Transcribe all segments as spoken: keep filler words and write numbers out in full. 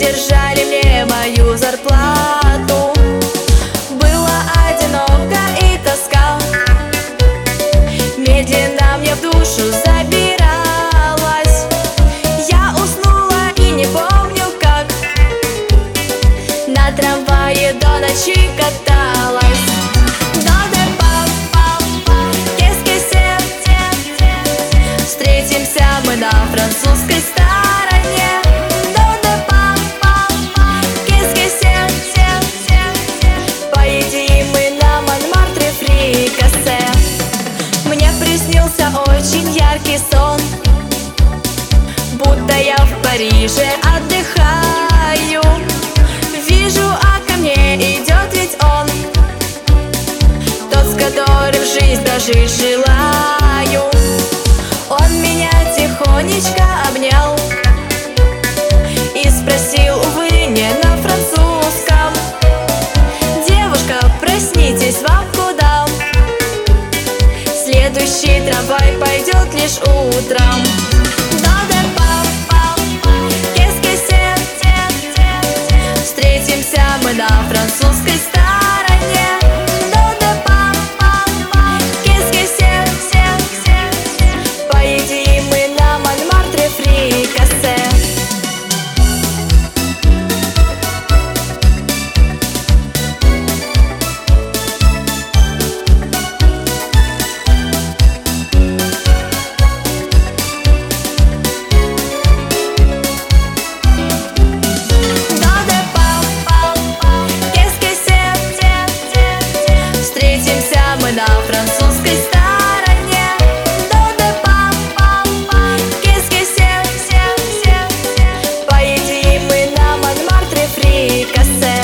держали мне мою зарплату. Было одиноко и тоска медленно мне в душу забиралась. Я уснула и не помню как, на трамвае до ночи каталась. Встретимся мы на французской стороне. Поедим мы на Монмартре фрикасе. Мне приснился очень яркий сон, будто я в Париже отдыхаю. Вижу, а ко мне идет ведь он, тот, с которым жизнь дожить желаю. Он меня тихонечко обнял и спросил, увы, не на французском: девушка, проснитесь, вам куда? Следующий трамвай пойдет лишь утром. Встретимся мы на французской стороне. Поедим мы на Монмартре фрикасе. Встретимся мы на французской стороне. Поедим мы на Монмартре фрикасе.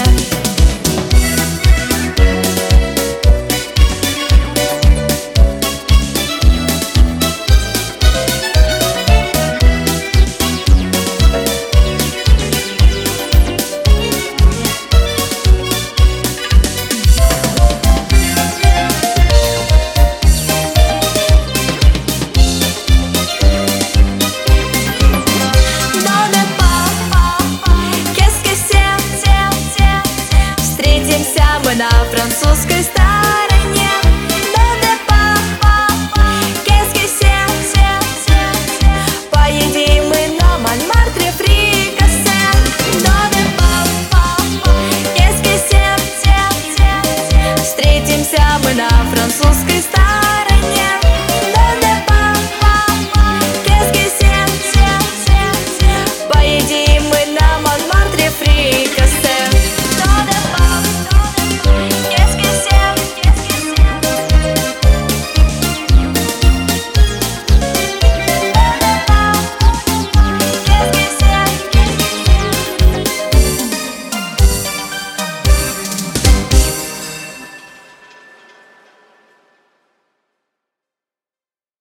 Мы на французской стороне.